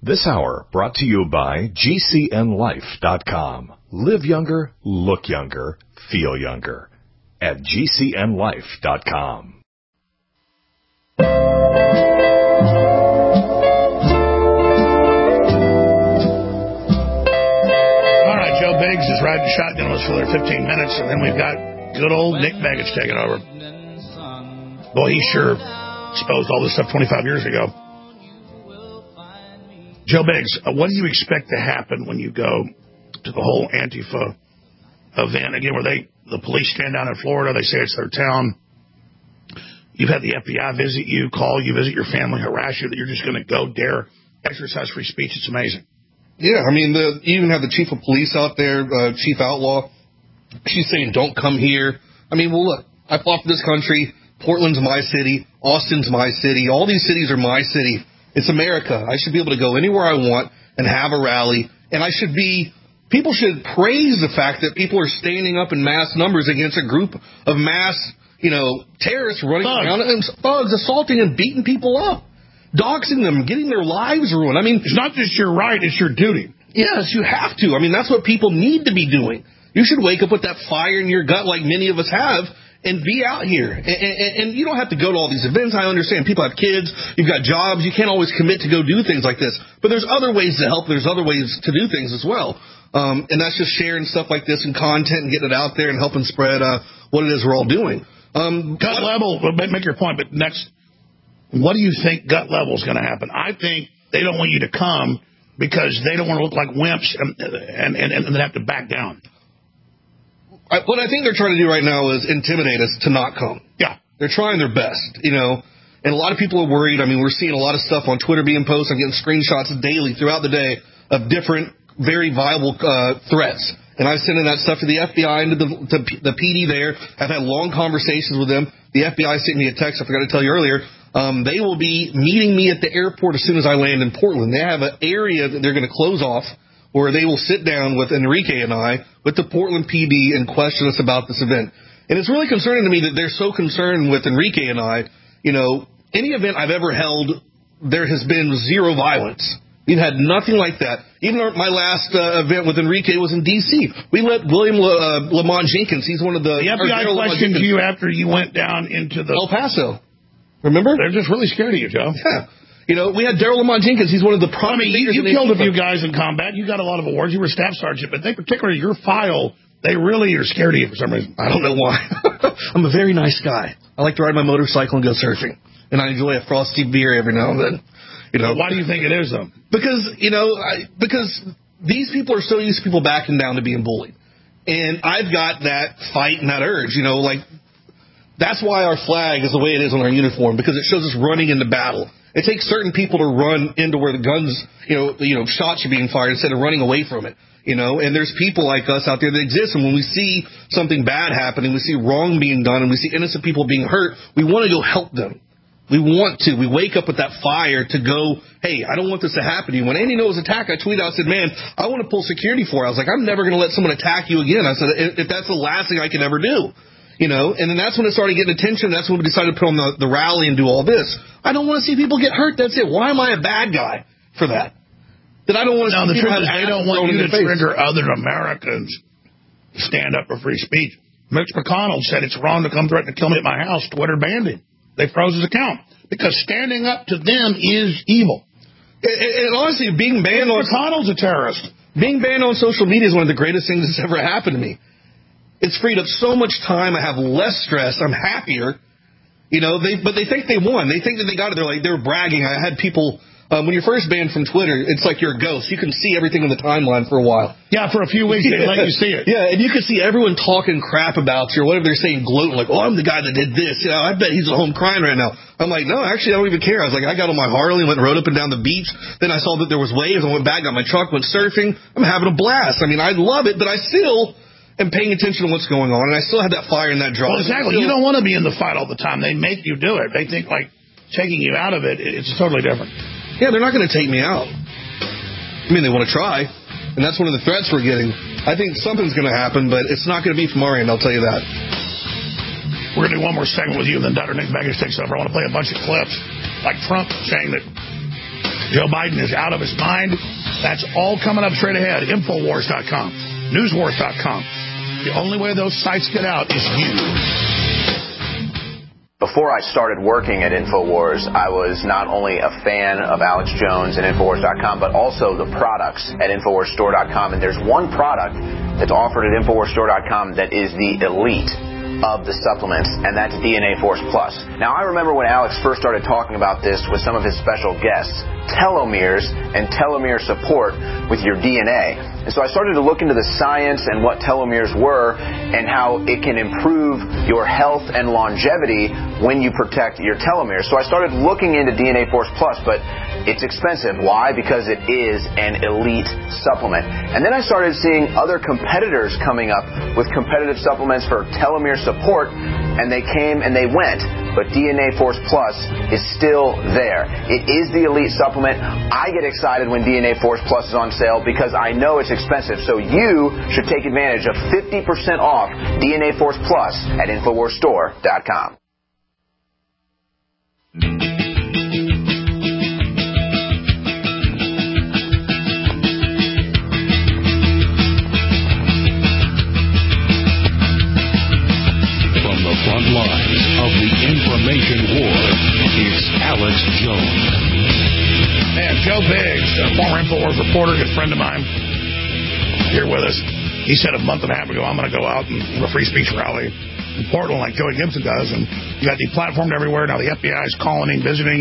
This hour brought to you by GCNLife.com. Live younger, look younger, feel younger at GCNLife.com. All right, Joe Biggs is riding shotgun with us for their 15 minutes, and then we've got good old Nick Begich taking over. Boy, he sure exposed all this stuff 25 years ago. Joe Biggs, what do you expect to happen when you go to the whole Antifa event again, where the police stand down in Florida, they say it's their town. You've had the FBI visit you, call you, visit your family, harass you, that you're just going to go dare exercise free speech. It's amazing. Yeah, I mean, you even have the chief of police out there, Chief Outlaw. She's saying, don't come here. I mean, well, look, I fought for this country. Portland's my city. Austin's my city. All these cities are my city. It's America. I should be able to go anywhere I want and have a rally. And people should praise the fact that people are standing up in mass numbers against a group of mass, terrorists running around and thugs assaulting and beating people up, doxing them, getting their lives ruined. I mean, it's not just your right, it's your duty. Yes, you have to. I mean, that's what people need to be doing. You should wake up with that fire in your gut like many of us have and be out here. And you don't have to go to all these events. I understand people have kids. You've got jobs. You can't always commit to go do things like this. But there's other ways to help. There's other ways to do things as well. And that's just sharing stuff like this and content and getting it out there and helping spread what it is we're all doing. Gut level, make your point. But next, what do you think gut level is going to happen? I think they don't want you to come because they don't want to look like wimps and then have to back down. What I think they're trying to do right now is intimidate us to not come. Yeah. They're trying their best, and a lot of people are worried. I mean, we're seeing a lot of stuff on Twitter being posted. I'm getting screenshots daily throughout the day of different, very viable threats. And I've sent in that stuff to the FBI and to the PD there. I've had long conversations with them. The FBI sent me a text. I forgot to tell you earlier. They will be meeting me at the airport as soon as I land in Portland. They have an area that they're going to close off where they will sit down with Enrique and I, with the Portland PD, and question us about this event. And it's really concerning to me that they're so concerned with Enrique and I. Any event I've ever held, there has been zero violence. We've had nothing like that. Even my last event with Enrique was in D.C. We let William Lamont Jenkins, he's one of the FBI questioned you after you went down into the El Paso. Remember? They're just really scared of you, Joe. Yeah. We had Daryl Lamont Jenkins. He's one of the prominent figures. You killed a few guys in combat. You got a lot of awards. You were staff sergeant, but particularly your file, they really are scared of you for some reason. I don't know why. I'm a very nice guy. I like to ride my motorcycle and go surfing, and I enjoy a frosty beer every now and then. Why do you think it is, though? Because because these people are so used to people backing down to being bullied, and I've got that fight and that urge. That's why our flag is the way it is on our uniform, because it shows us running into battle. It takes certain people to run into where the guns, shots are being fired instead of running away from it, and there's people like us out there that exist. And when we see something bad happening, we see wrong being done, and we see innocent people being hurt, we want to go help them. We want to. We wake up with that fire to go, hey, I don't want this to happen to you. When Andy Noah was attacked, I tweeted out, I said, man, I want to pull security for it. I was like, I'm never going to let someone attack you again. I said, if that's the last thing I can ever do. And then that's when it started getting attention. That's when we decided to put on the rally and do all this. I don't want to see people get hurt. That's it. Why am I a bad guy for that? That I don't want to see people have they don't want you to trigger other Americans to stand up for free speech. Mitch McConnell said it's wrong to come threaten to kill me at my house. Twitter banned him. They froze his account because standing up to them is evil. And honestly, being banned on McConnell's a terrorist. Being banned on social media is one of the greatest things that's ever happened to me. It's freed up so much time. I have less stress. I'm happier. But they think they won. They think that they got it. They're bragging. I had people, when you're first banned from Twitter, it's like you're a ghost. You can see everything in the timeline for a while. Yeah, for a few weeks they let you see it. Yeah, and you can see everyone talking crap about you or whatever they're saying, gloating like, oh, I'm the guy that did this. I bet he's at home crying right now. I'm like, no, actually, I don't even care. I was like, I got on my Harley and rode up and down the beach. Then I saw that there was waves. I went back, got my truck, went surfing. I'm having a blast. I mean, I love it, but I still am paying attention to what's going on, and I still have that fire and that drive. Well, exactly. You don't want to be in the fight all the time. They make you do it. They think, like, taking you out of it, it's totally different. Yeah, they're not going to take me out. I mean, they want to try, and that's one of the threats we're getting. I think something's going to happen, but it's not going to be from our end, I'll tell you that. We're going to do one more segment with you, and then Dr. Nick Begich takes over. I want to play a bunch of clips, like Trump saying that Joe Biden is out of his mind. That's all coming up straight ahead. Infowars.com, Newswars.com. The only way those sites get out is you. Before I started working at InfoWars, I was not only a fan of Alex Jones and Infowars.com, but also the products at InfoWarsStore.com. And there's one product that's offered at InfoWarsStore.com that is the elite of the supplements, and that's DNA Force Plus. Now, I remember when Alex first started talking about this with some of his special guests, telomeres and telomere support with your DNA. And so I started to look into the science and what telomeres were and how it can improve your health and longevity when you protect your telomeres. So I started looking into DNA Force Plus, but it's expensive. Why? Because it is an elite supplement. And then I started seeing other competitors coming up with competitive supplements for telomere support, and they came and they went. But DNA Force Plus is still there. It is the elite supplement. I get excited when DNA Force Plus is on sale because I know it's expensive. So you should take advantage of 50% off DNA Force Plus at InfoWarsStore.com. Front lines of the information war, it's Alex Jones. Man, Joe Biggs, a former InfoWars reporter, good friend of mine, here with us. He said a month and a half ago, I'm going to go out and do a free speech rally in Portland like Joey Gibson does. And he got deplatformed everywhere. Now the FBI is calling him, visiting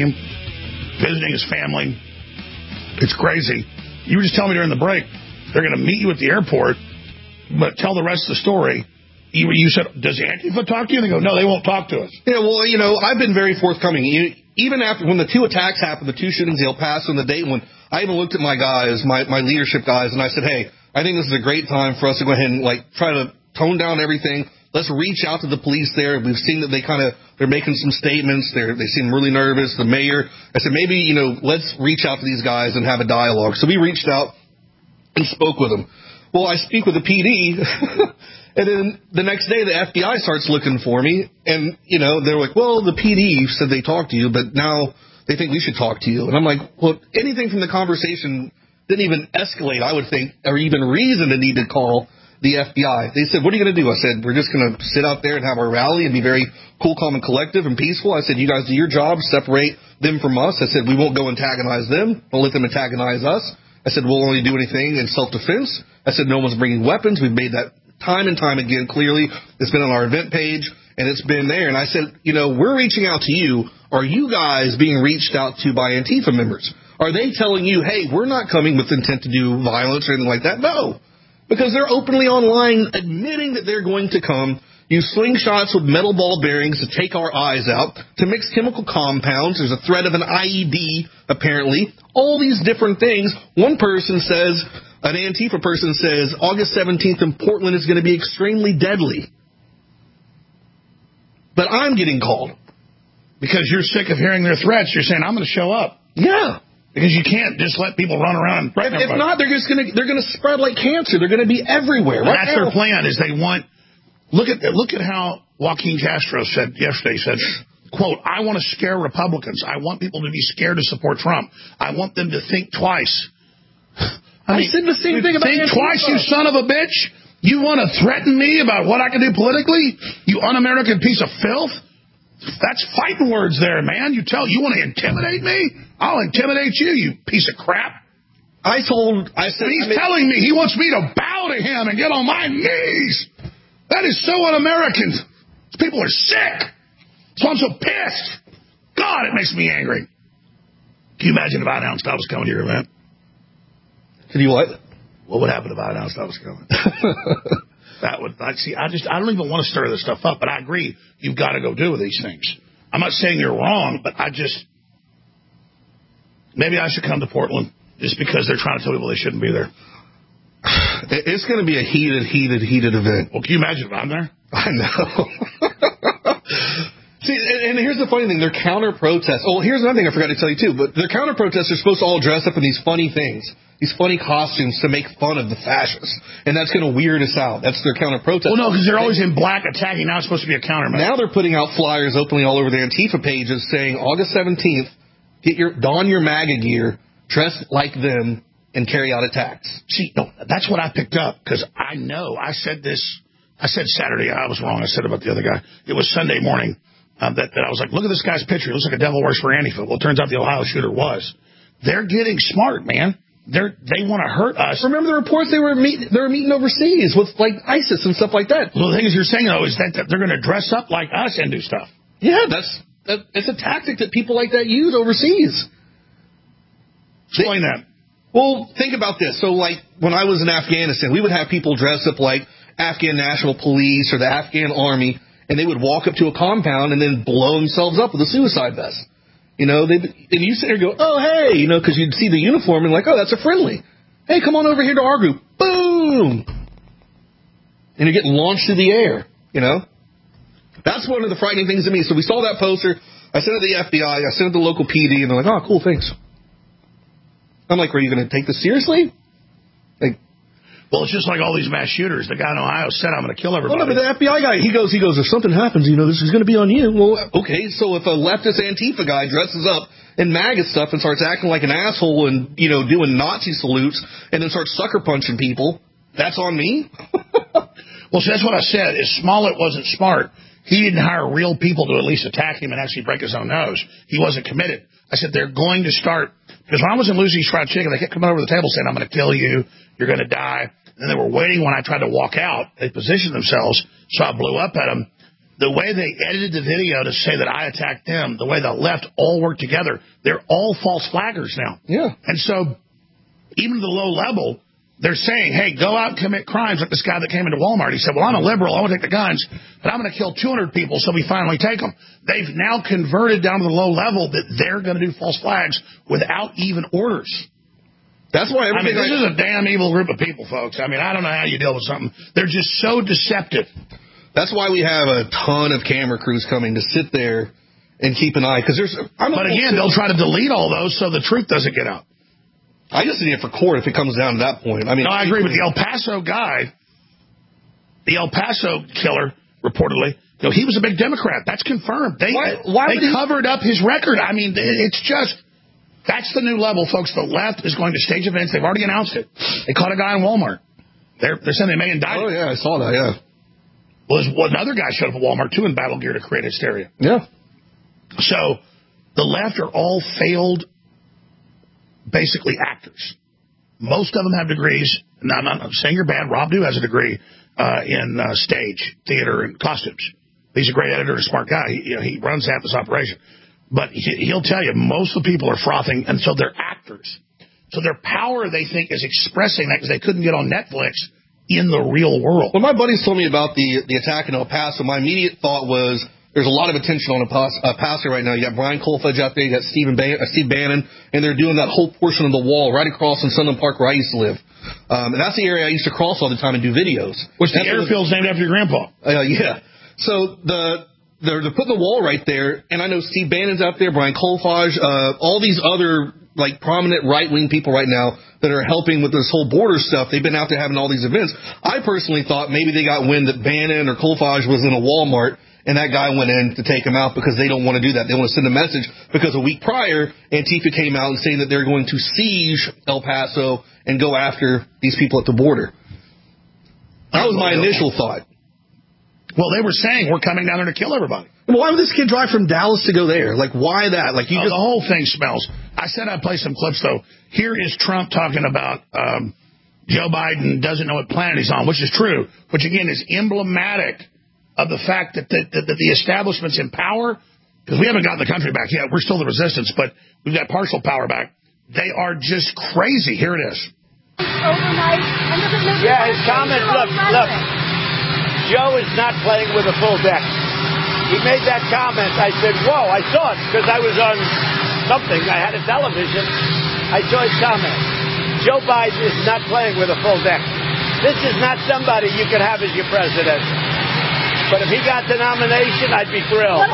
his family. It's crazy. You were just telling me during the break, they're going to meet you at the airport, but tell the rest of the story. You said, does Antifa talk to you? And they go, no, they won't talk to us. Yeah, well, I've been very forthcoming. Even after, when the two attacks happened, the two shootings, El Paso and the Dayton one, I even looked at my guys, my leadership guys, and I said, hey, I think this is a great time for us to go ahead and, try to tone down everything. Let's reach out to the police there. We've seen that they're making some statements. They seem really nervous. The mayor, I said, maybe, let's reach out to these guys and have a dialogue. So we reached out and spoke with them. Well, I speak with the PD, and then the next day the FBI starts looking for me, and, they're like, well, the PD said they talked to you, but now they think we should talk to you. And I'm like, well, anything from the conversation didn't even escalate, I would think, or even reason to need to call the FBI. They said, what are you going to do? I said, we're just going to sit out there and have our rally and be very cool, calm, and collective and peaceful. I said, you guys do your job, separate them from us. I said, we won't go antagonize them. Don't let them antagonize us. I said, we'll only do anything in self-defense. I said, no one's bringing weapons. We've made that time and time again clearly. It's been on our event page, and it's been there. And I said, we're reaching out to you. Are you guys being reached out to by Antifa members? Are they telling you, hey, we're not coming with intent to do violence or anything like that? No, because they're openly online admitting that they're going to come, use slingshots with metal ball bearings to take our eyes out, to mix chemical compounds. There's a threat of an IED, apparently. All these different things. One person says, an Antifa person says, August 17th in Portland is going to be extremely deadly. But I'm getting called. Because you're sick of hearing their threats, you're saying, I'm going to show up. Yeah. Because you can't just let people run around. If not, they're going to spread like cancer. They're going to be everywhere. Well, that's their plan. Is they want. Look at how Joaquin Castro said yesterday. He said, "quote I want to scare Republicans. I want people to be scared to support Trump. I want them to think twice." I said the same thing about think twice, you son of a bitch. You want to threaten me about what I can do politically? You un-American piece of filth. That's fighting words there, man. You want to intimidate me? I'll intimidate you, you piece of crap. He's telling me he wants me to bow to him and get on my knees. That is so un-American. These people are sick. So I'm so pissed. God, it makes me angry. Can you imagine if I announced I was coming to your event? Can you what? What would happen if I announced I was coming? That would, I don't even want to stir this stuff up, but I agree. You've got to go do these things. I'm not saying you're wrong, but maybe I should come to Portland just because they're trying to tell people they shouldn't be there. It's going to be a heated event. Well, can you imagine if I'm there? I know. See, and here's the funny thing. They're counter-protests. Oh, here's another thing I forgot to tell you, too. But their counter-protests are supposed to all dress up in these funny things, these funny costumes to make fun of the fascists. And that's going to weird us out. That's their counter-protest. Well, no, because they're always in black attacking. Now it's supposed to be a countermeasure. Now they're putting out flyers openly all over their Antifa pages saying, August 17th, don your MAGA gear dress like them, and carry out attacks. See, no, that's what I picked up, because I know I said Saturday, I was wrong. I said about the other guy. It was Sunday morning that I was like, look at this guy's picture. He looks like a devil works for Antifa. Well, it turns out the Ohio shooter was. They're getting smart, man. They want to hurt us. Remember the reports they were meeting overseas with like ISIS and stuff like that. Well, the thing is, you're saying though is that they're going to dress up like us and do stuff. Yeah, it's a tactic that people like that use overseas. Explain that. Well, think about this. So, like, when I was in Afghanistan, we would have people dress up like Afghan National Police or the Afghan Army, and they would walk up to a compound and then blow themselves up with a suicide vest. You know, and you sit there and go, oh, hey, you know, because you'd see the uniform and like, oh, that's a friendly. Hey, come on over here to our group. Boom! And you're getting launched through the air, you know? That's one of the frightening things to me. So we saw that poster. I sent it to the FBI. I sent it to the local PD, and they're like, oh, cool, thanks. I'm like, are you going to take this seriously? Like, well, it's just like all these mass shooters. The guy in Ohio said, I'm going to kill everybody. Well, no, but the FBI guy, he goes, if something happens, you know, this is going to be on you. Well, okay, so if a leftist Antifa guy dresses up in MAGA stuff and starts acting like an asshole and, you know, doing Nazi salutes and then starts sucker punching people, that's on me? Well, see, that's what I said. If Smollett wasn't smart, he didn't hire real people to at least attack him and actually break his own nose. He wasn't committed. I said, they're going to start. Because when I was in Lucy's Fried Chicken, they kept coming over the table saying, I'm going to kill you. You're going to die. And they were waiting when I tried to walk out. They positioned themselves, so I blew up at them. The way they edited the video to say that I attacked them, the way the left all work together, they're all false flaggers now. Yeah. And so even the low level, they're saying, hey, go out and commit crimes like this guy that came into Walmart. He said, well, I'm a liberal. I want to take the guns, but I'm going to kill 200 people so we finally take them. They've now converted down to the low level that they're going to do false flags without even orders. That's why everything. This is a damn evil group of people, folks. I mean, I don't know how you deal with something. They're just so deceptive. That's why we have a ton of camera crews coming to sit there and keep an eye. But again, they'll try to delete all those so the truth doesn't get out. I just need it for court if it comes down to that point. I mean, no, I agree with the El Paso guy. The El Paso killer, reportedly, you know, he was a big Democrat. That's confirmed. They covered up his record. I mean, it's just, that's the new level, folks. The left is going to stage events. They've already announced it. They caught a guy in Walmart. They're saying they may indict him. Oh, yeah, I saw that, yeah. Well, another guy showed up at Walmart, too, in battle gear to create hysteria. Yeah. So the left are all failed, basically, actors. Most of them have degrees. Now, I'm not saying you're bad. Rob Dew has a degree in stage, theater, and costumes. He's a great editor and a smart guy. He runs half this operation. But he'll tell you, most of the people are frothing, and so they're actors. So their power, they think, is expressing that because they couldn't get on Netflix in the real world. When my buddies told me about the attack in El Paso, my immediate thought was, there's a lot of attention on El Paso right now. You got Brian Colfudge out there, you got Steve Bannon, and they're doing that whole portion of the wall right across in Sunland Park where I used to live. And that's the area I used to cross all the time and do videos. Which the airfield's named after your grandpa. Yeah. So they're putting the wall right there, and I know Steve Bannon's out there, Brian Colfudge, all these other like prominent right-wing people right now that are helping with this whole border stuff. They've been out there having all these events. I personally thought maybe they got wind that Bannon or Colfudge was in a Walmart, and that guy went in to take him out because they don't want to do that. They want to send a message because a week prior, Antifa came out and saying that they're going to siege El Paso and go after these people at the border. That was my initial thought. Well, they were saying we're coming down there to kill everybody. Well, why would this kid drive from Dallas to go there? Like, why that? Like, the whole thing smells. I said I'd play some clips, though. Here is Trump talking about Joe Biden doesn't know what planet he's on, which is true, which, again, is emblematic of the fact that the establishment's in power, because we haven't gotten the country back yet. We're still the resistance, but we've got partial power back. They are just crazy. Here it is. Overnight. Yeah, his comments, look. Joe is not playing with a full deck. He made that comment. I said, whoa, I saw it because I was on something. I had a television. I saw his comment. Joe Biden is not playing with a full deck. This is not somebody you could have as your president. But if he got the nomination, I'd be thrilled.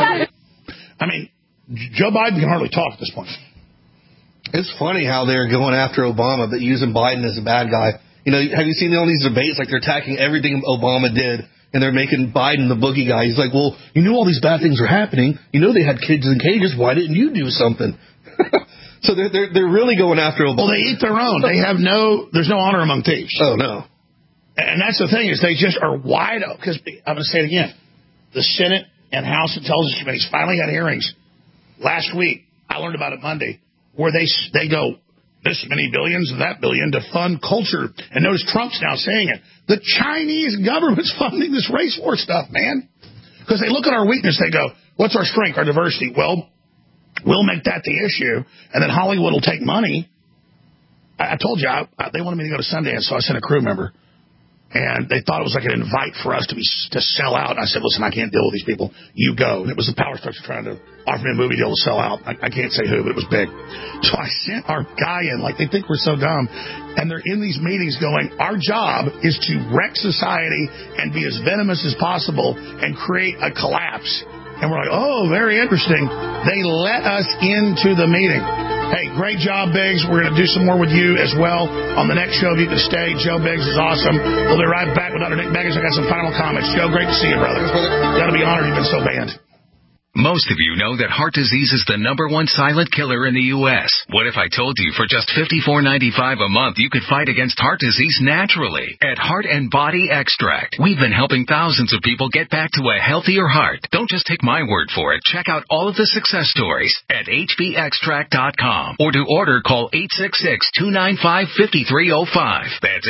I mean, Joe Biden can hardly talk at this point. It's funny how they're going after Obama, but using Biden as a bad guy. You know, have you seen all these debates? Like, they're attacking everything Obama did, and they're making Biden the boogie guy. He's like, well, you knew all these bad things were happening. You know they had kids in cages. Why didn't you do something? So they're really going after Obama. Well, they eat their own. There's no honor among thieves. Oh, no. And that's the thing, is they just are wide open. Because I'm going to say it again. The Senate and House Intelligence Committees finally had hearings last week. I learned about it Monday, where they go, this many billions and that billion to fund culture. And notice Trump's now saying it. The Chinese government's funding this race war stuff, man. Because they look at our weakness, they go, what's our strength, our diversity? Well, we'll make that the issue, and then Hollywood will take money. I told you, they wanted me to go to Sundance, so I sent a crew member. And they thought it was like an invite for us to sell out. And I said, listen, I can't deal with these people. You go. And it was the power structure trying to offer me a movie deal to sell out. I can't say who, but it was big. So I sent our guy in, like they think we're so dumb. And they're in these meetings going, our job is to wreck society and be as venomous as possible and create a collapse. And we're like, oh, very interesting. They let us into the meeting. Hey, great job, Biggs. We're going to do some more with you as well on the next show. If you can stay, Joe Biggs is awesome. We'll be right back with Dr. Nick Beggs. I got some final comments. Joe, great to see you, brother. Got to be honored you've been so banned. Most of you know that heart disease is the #1 silent killer in the U.S. What if I told you for just $54.95 a month you could fight against heart disease naturally? At Heart and Body Extract, we've been helping thousands of people get back to a healthier heart. Don't just take my word for it. Check out all of the success stories at hbextract.com. Or to order, call 866-295-5305. That's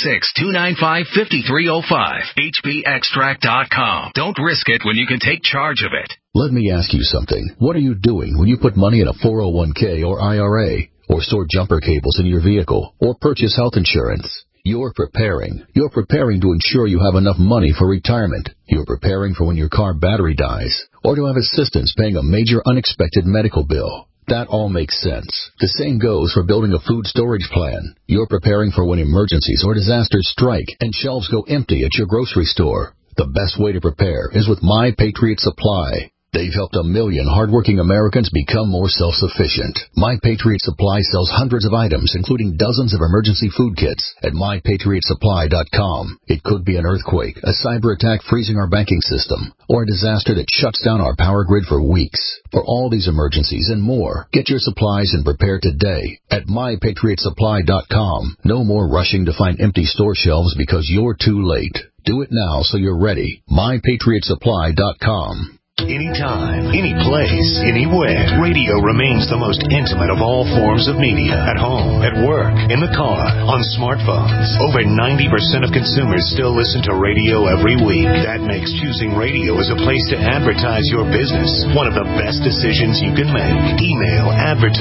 866-295-5305. hbextract.com. Don't risk it when you can take charge of it. Let me ask you something. What are you doing when you put money in a 401k or IRA, or store jumper cables in your vehicle, or purchase health insurance? You're preparing. You're preparing to ensure you have enough money for retirement. You're preparing for when your car battery dies, or to have assistance paying a major unexpected medical bill. That all makes sense. The same goes for building a food storage plan. You're preparing for when emergencies or disasters strike and shelves go empty at your grocery store. The best way to prepare is with My Patriot Supply. They've helped 1 million hardworking Americans become more self-sufficient. My Patriot Supply sells hundreds of items, including dozens of emergency food kits at MyPatriotSupply.com. It could be an earthquake, a cyber attack freezing our banking system, or a disaster that shuts down our power grid for weeks. For all these emergencies and more, get your supplies and prepare today at MyPatriotSupply.com. No more rushing to find empty store shelves because you're too late. Do it now so you're ready. MyPatriotSupply.com. Anytime, any place, anywhere. Radio remains the most intimate of all forms of media. At home, at work, in the car, on smartphones. Over 90% of consumers still listen to radio every week. That makes choosing radio as a place to advertise your business one of the best decisions you can make. Email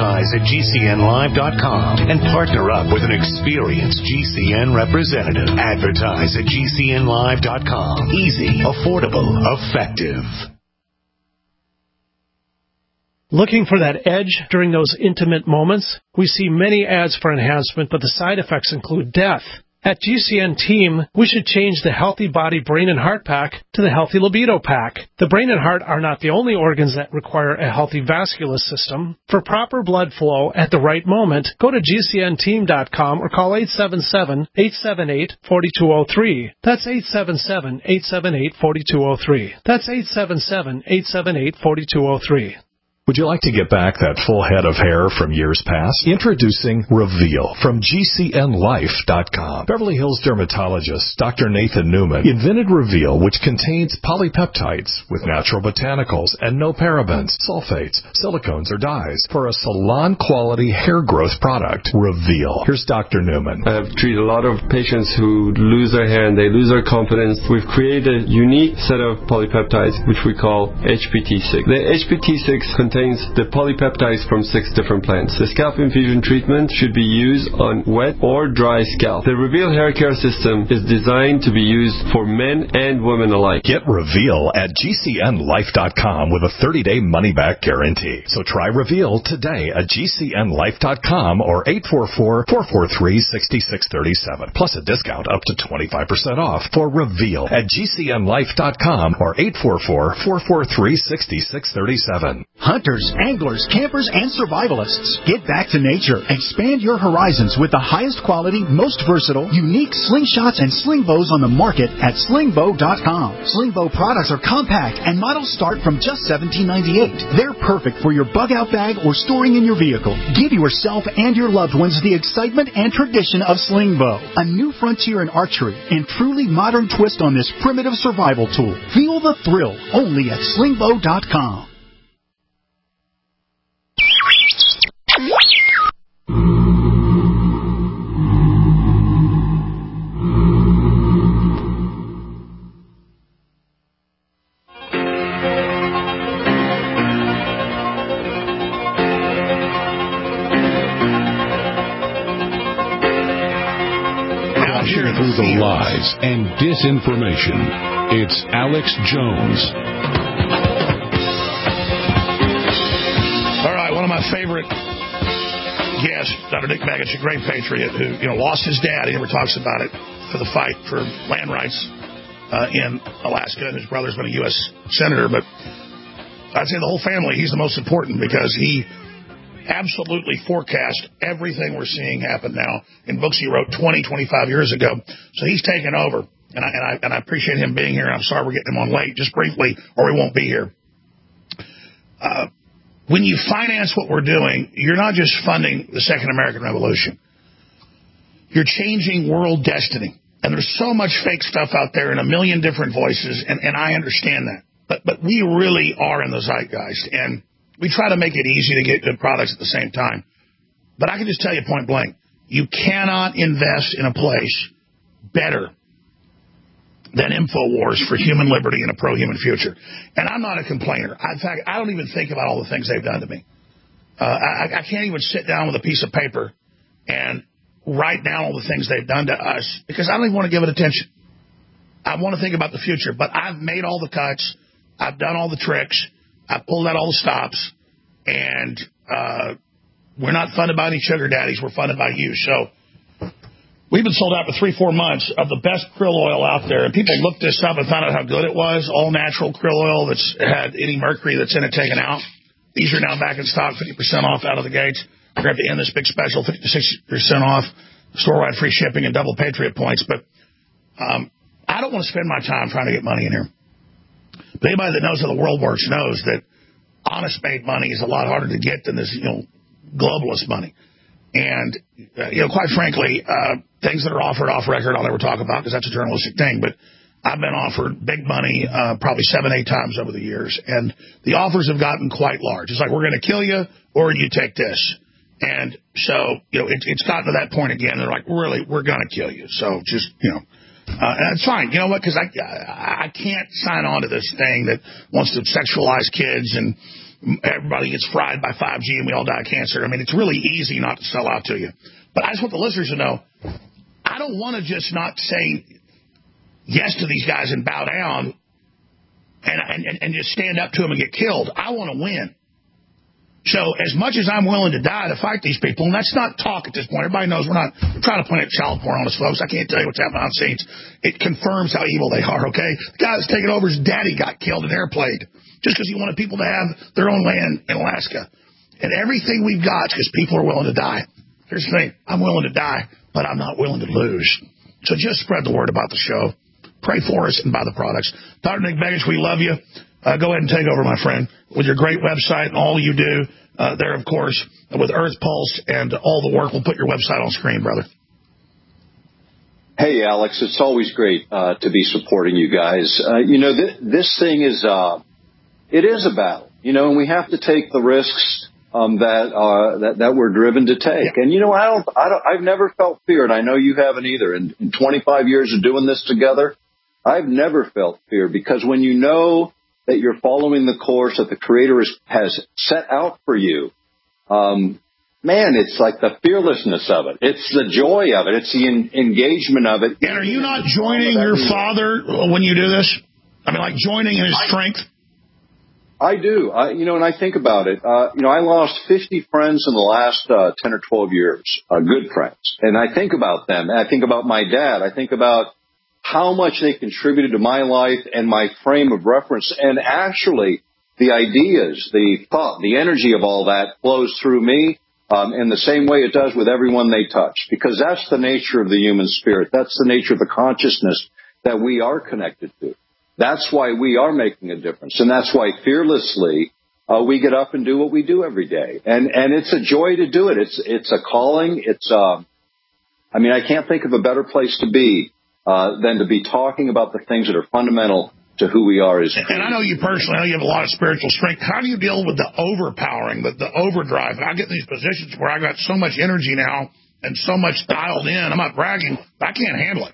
advertise@gcnlive.com and partner up with an experienced GCN representative. Advertise@gcnlive.com. Easy, affordable, effective. Looking for that edge during those intimate moments? We see many ads for enhancement, but the side effects include death. At GCN Team, we should change the Healthy Body, Brain, and Heart Pack to the Healthy Libido Pack. The brain and heart are not the only organs that require a healthy vascular system. For proper blood flow at the right moment, go to GCNteam.com or call 877-878-4203. That's 877-878-4203. That's 877-878-4203. Would you like to get back that full head of hair from years past? Introducing Reveal from GCNlife.com. Beverly Hills dermatologist Dr. Nathan Newman invented Reveal, which contains polypeptides with natural botanicals and no parabens, sulfates, silicones, or dyes for a salon-quality hair growth product. Reveal. Here's Dr. Newman. I've treated a lot of patients who lose their hair and they lose their confidence. We've created a unique set of polypeptides, which we call HPT6. The HPT6 contains the polypeptides from 6 different plants. The scalp infusion treatment should be used on wet or dry scalp. The Reveal hair care system is designed to be used for men and women alike. Get Reveal at GCNlife.com with a 30-day money-back guarantee. So try Reveal today at GCNlife.com or 844-443-6637. Plus a discount up to 25% off for Reveal at GCNlife.com or 844-443-6637. Hot hikers, anglers, campers, and survivalists. Get back to nature. Expand your horizons with the highest quality, most versatile, unique slingshots and sling bows on the market at slingbow.com. Slingbow products are compact and models start from just $17.98. They're perfect for your bug out bag or storing in your vehicle. Give yourself and your loved ones the excitement and tradition of Slingbow, a new frontier in archery and truly modern twist on this primitive survival tool. Feel the thrill only at slingbow.com. Through the lies and disinformation, it's Alex Jones. All right, one of my favorite guests, Dr. Nick Begich, a great patriot who lost his dad. He never talks about it, for the fight for land rights in Alaska, and his brother's been a U.S. senator. But I'd say the whole family, he's the most important because he absolutely forecast everything we're seeing happen now in books he wrote 20, 25 years ago. So he's taken over, and I appreciate him being here, and I'm sorry we're getting him on late, just briefly, or he won't be here. When you finance what we're doing, you're not just funding the Second American Revolution. You're changing world destiny. And there's so much fake stuff out there in a million different voices, and I understand that. But we really are in the zeitgeist, and we try to make it easy to get good products at the same time. But I can just tell you point blank, you cannot invest in a place better than InfoWars for human liberty and a pro-human future. And I'm not a complainer. In fact, I don't even think about all the things they've done to me. I can't even sit down with a piece of paper and write down all the things they've done to us because I don't even want to give it attention. I want to think about the future. But I've made all the cuts. I've done all the tricks. I pulled out all the stops, and we're not funded by any sugar daddies. We're funded by you. So we've been sold out for 3-4 months of the best krill oil out there. And people looked this up and found out how good it was. All natural krill oil that's had any mercury that's in it taken out. These are now back in stock, 50% off out of the gates. We're going to have to end this big special, 50 to 60% off, store-wide free shipping and double Patriot points. But I don't want to spend my time trying to get money in here. But anybody that knows how the world works knows that honest-made money is a lot harder to get than this, globalist money. And, quite frankly, things that are offered off record I'll never talk about because that's a journalistic thing. But I've been offered big money probably 7-8 times over the years. And the offers have gotten quite large. It's like, we're going to kill you or you take this. And so, it's gotten to that point again. They're like, really, we're going to kill you. So just, and it's fine. You know what? Because I can't sign on to this thing that wants to sexualize kids and everybody gets fried by 5G and we all die of cancer. I mean, it's really easy not to sell out to you. But I just want the listeners to know, I don't want to just not say yes to these guys and bow down and just stand up to them and get killed. I want to win. So as much as I'm willing to die to fight these people, and that's not talk at this point. Everybody knows we're not trying to point at child porn on us, folks. I can't tell you what's happening on scenes. It confirms how evil they are, okay? The guy that's taking over, his daddy got killed in an airplane just because he wanted people to have their own land in Alaska. And everything we've got is because people are willing to die. Here's the thing. I'm willing to die, but I'm not willing to lose. So just spread the word about the show. Pray for us and buy the products. Dr. Nick Begich, we love you. Go ahead and take over, my friend, with your great website and all you do there, of course, with Earth Pulse and all the work. We'll put your website on screen, brother. Hey, Alex, it's always great to be supporting you guys. This thing is it is a battle, and we have to take the risks that we're driven to take. Yeah. And, I've never felt fear, and I know you haven't either. In 25 years of doing this together, I've never felt fear because when you know that you're following the course that the Creator has set out for you, man, it's like the fearlessness of it. It's the joy of it. It's the engagement of it. And are you not joining your father when you do this? I mean, like joining in his strength? I do. And I think about it. I lost 50 friends in the last 10 or 12 years, good friends. And I think about them. I think about my dad. I think about how much they contributed to my life and my frame of reference. And actually, the ideas, the thought, the energy of all that flows through me in the same way it does with everyone they touch, because that's the nature of the human spirit. That's the nature of the consciousness that we are connected to. That's why we are making a difference, and that's why fearlessly we get up and do what we do every day. And it's a joy to do it. It's a calling. I can't think of a better place to be than to be talking about the things that are fundamental to who we are as And I know you personally, I know you have a lot of spiritual strength. How do you deal with the overpowering, the overdrive? And I get in these positions where I got so much energy now and so much dialed in. I'm not bragging, but I can't handle it.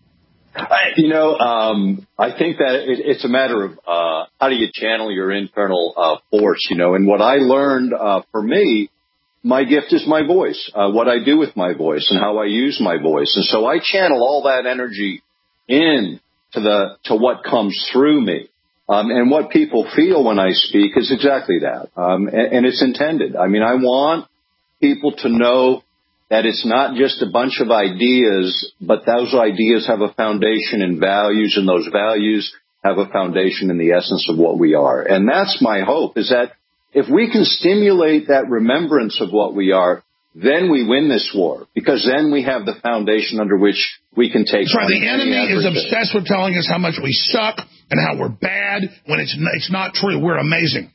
I think that it's a matter of how do you channel your internal force, and what I learned for me, my gift is my voice, what I do with my voice and how I use my voice. And so I channel all that energy in to what comes through me. And what people feel when I speak is exactly that. And it's intended. I want people to know that it's not just a bunch of ideas, but those ideas have a foundation in values, and those values have a foundation in the essence of what we are. And that's my hope, is that if we can stimulate that remembrance of what we are, then we win this war, because then we have the foundation under which we can take. That's right. The enemy is obsessed with telling us how much we suck and how we're bad, when it's not true. We're amazing.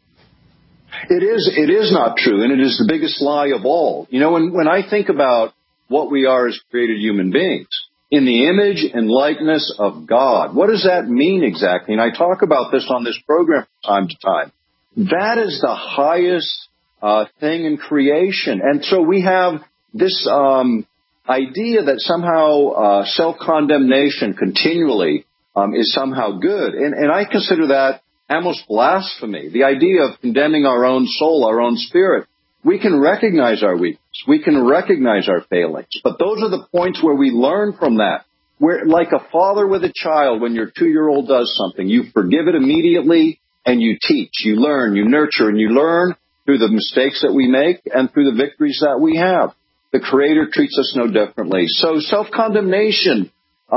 It is not true, and it is the biggest lie of all. When I think about what we are as created human beings, in the image and likeness of God, what does that mean exactly? And I talk about this on this program from time to time. That is the highest thing in creation. And so we have this idea that somehow self-condemnation continually is somehow good. And I consider that almost blasphemy, the idea of condemning our own soul, our own spirit. We can recognize our weakness. We can recognize our failings. But those are the points where we learn from that. Where, like a father with a child, when your 2-year-old does something, you forgive it immediately and you teach, you learn, you nurture, and you learn through the mistakes that we make and through the victories that we have. The Creator treats us no differently. So self-condemnation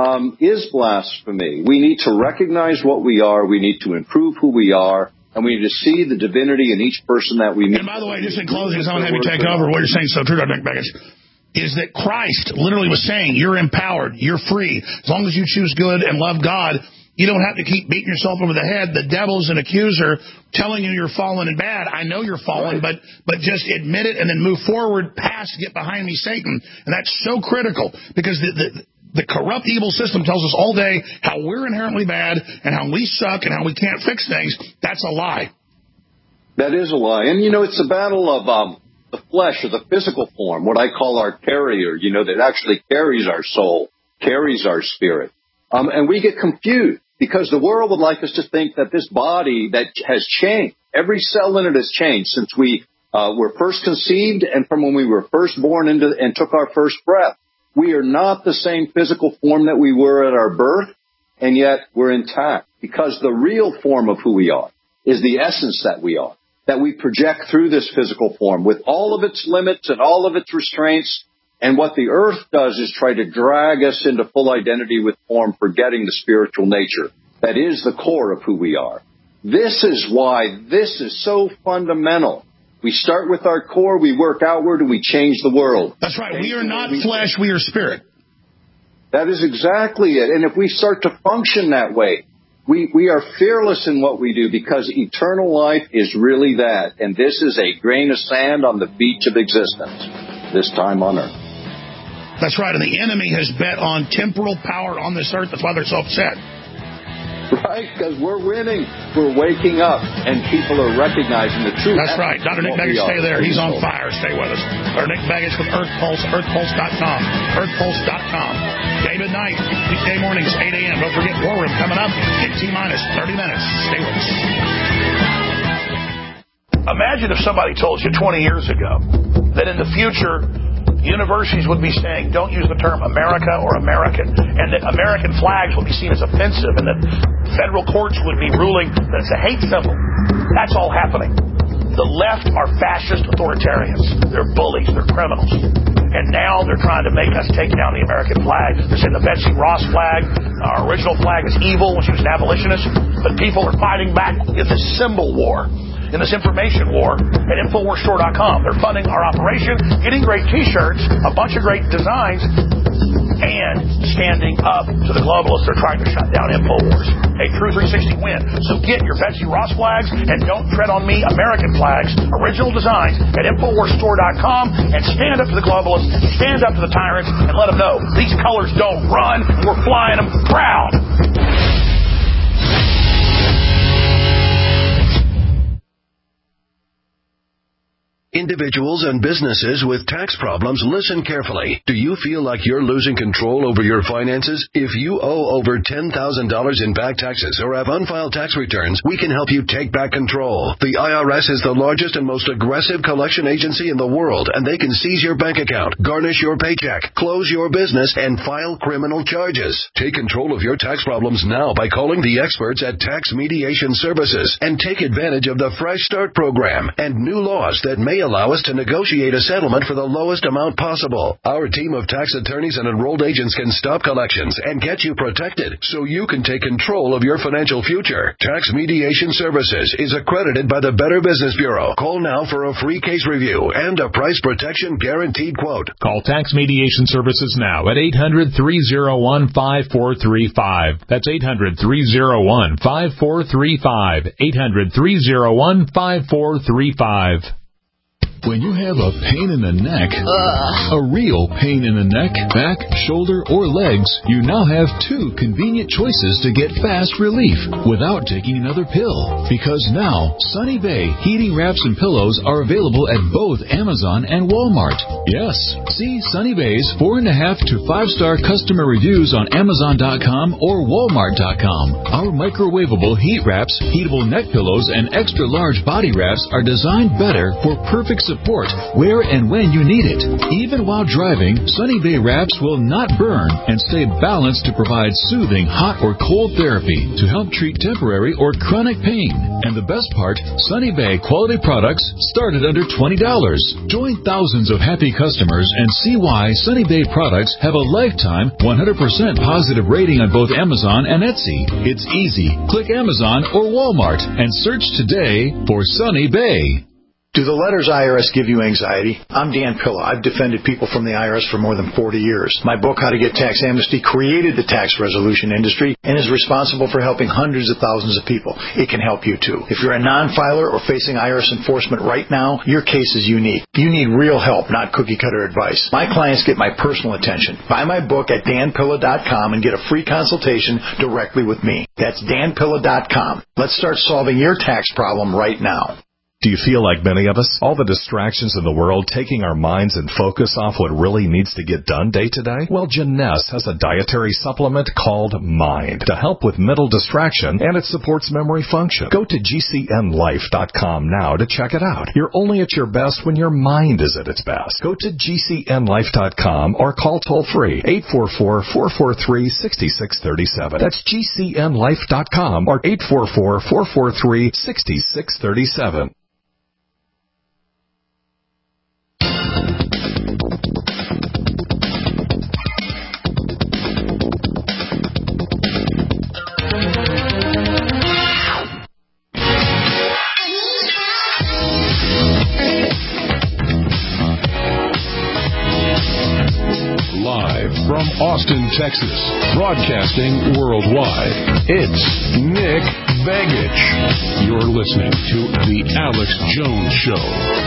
is blasphemy. We need to recognize what we are. We need to improve who we are. And we need to see the divinity in each person that we meet. And by the way, just in closing, because I'm going to have you take over, what you're saying is so true, Dr. Nick Begich, is that Christ literally was saying, you're empowered, you're free. As long as you choose good and love God, you don't have to keep beating yourself over the head. The devil's an accuser telling you you're fallen and bad. I know you're fallen, right, but just admit it and then move forward past, get behind me, Satan. And that's so critical, because the corrupt, evil system tells us all day how we're inherently bad and how we suck and how we can't fix things. That's a lie. That is a lie. And, it's a battle of the flesh, or the physical form, what I call our carrier, that actually carries our soul, carries our spirit. And we get confused, because the world would like us to think that this body that has changed, every cell in it has changed since we were first conceived and from when we were first born and took our first breath. We are not the same physical form that we were at our birth, and yet we're intact, because the real form of who we are is the essence that we are, that we project through this physical form with all of its limits and all of its restraints. And what the earth does is try to drag us into full identity with form, forgetting the spiritual nature that is the core of who we are. This is why this is so fundamental. We start with our core, we work outward, and we change the world. That's right. We are not flesh, we are spirit. That is exactly it. And if we start to function that way, we are fearless in what we do, because eternal life is really that. And this is a grain of sand on the beach of existence, this time on earth. That's right. And the enemy has bet on temporal power on this earth. That's why they're so upset. Right, because we're winning. We're waking up, and people are recognizing the truth. That's right. Dr. Nick Begich, stay there. He's on fire. Stay with us. Dr. Nick Begich with Earth Pulse, earthpulse.com, earthpulse.com. David Knight, weekday mornings, 8 a.m. Don't forget War Room coming up in T-minus 30 minutes. Stay with us. Imagine if somebody told you 20 years ago that in the future, universities would be saying, don't use the term America or American, and that American flags would be seen as offensive, and that federal courts would be ruling that it's a hate symbol. That's all happening. The left are fascist authoritarians. They're bullies. They're criminals. And now they're trying to make us take down the American flag. They're saying the Betsy Ross flag, our original flag, is evil when she was an abolitionist. But people are fighting back in this symbol war, in this information war at InfoWarsStore.com. They're funding our operation, getting great T-shirts, a bunch of great designs, and standing up to the globalists. They're trying to shut down InfoWars. A true 360 win. So get your Betsy Ross flags and Don't Tread on Me American flags, original designs at InfoWarsStore.com, and stand up to the globalists, stand up to the tyrants, and let them know these colors don't run. We're flying them proud. Individuals and businesses with tax problems, listen carefully. Do you feel like you're losing control over your finances? If you owe over $10,000 in back taxes or have unfiled tax returns, we can help you take back control. The IRS is the largest and most aggressive collection agency in the world, and they can seize your bank account, garnish your paycheck, close your business, and file criminal charges. Take control of your tax problems now by calling the experts at Tax Mediation Services and take advantage of the Fresh Start program and new laws that may allow us to negotiate a settlement for the lowest amount possible. Our team of tax attorneys and enrolled agents can stop collections and get you protected so you can take control of your financial future. Tax Mediation Services is accredited by the Better Business Bureau. Call now for a free case review and a price protection guaranteed quote. Call Tax Mediation Services now at 800-301-5435. That's 800-301-5435. 800-301-5435. When you have a pain in the neck, a real pain in the neck, back, shoulder, or legs, you now have two convenient choices to get fast relief without taking another pill. Because now, Sunny Bay heating wraps and pillows are available at both Amazon and Walmart. Yes, see Sunny Bay's 4.5 to 5-star customer reviews on Amazon.com or Walmart.com. Our microwavable heat wraps, heatable neck pillows, and extra large body wraps are designed better for perfect support where and when you need it. Even while driving, Sunny Bay wraps will not burn and stay balanced to provide soothing hot or cold therapy to help treat temporary or chronic pain. And the best part, Sunny Bay quality products start at under $20. Join thousands of happy customers and see why Sunny Bay products have a lifetime 100% positive rating on both Amazon and Etsy. It's easy. Click Amazon or Walmart and search today for Sunny Bay. Do the letters IRS give you anxiety? I'm Dan Pilla. I've defended people from the IRS for more than 40 years. My book, How to Get Tax Amnesty, created the tax resolution industry and is responsible for helping hundreds of thousands of people. It can help you, too. If you're a non-filer or facing IRS enforcement right now, your case is unique. You need real help, not cookie-cutter advice. My clients get my personal attention. Buy my book at danpilla.com and get a free consultation directly with me. That's danpilla.com. Let's start solving your tax problem right now. Do you feel like many of us? All the distractions in the world taking our minds and focus off what really needs to get done day to day? Well, Jeunesse has a dietary supplement called Mind to help with mental distraction, and it supports memory function. Go to GCNlife.com now to check it out. You're only at your best when your mind is at its best. Go to GCNlife.com or call toll-free 844-443-6637. That's GCNlife.com or 844-443-6637. Live from Austin, Texas, broadcasting worldwide, it's Nick Begich. You're listening to The Alex Jones Show.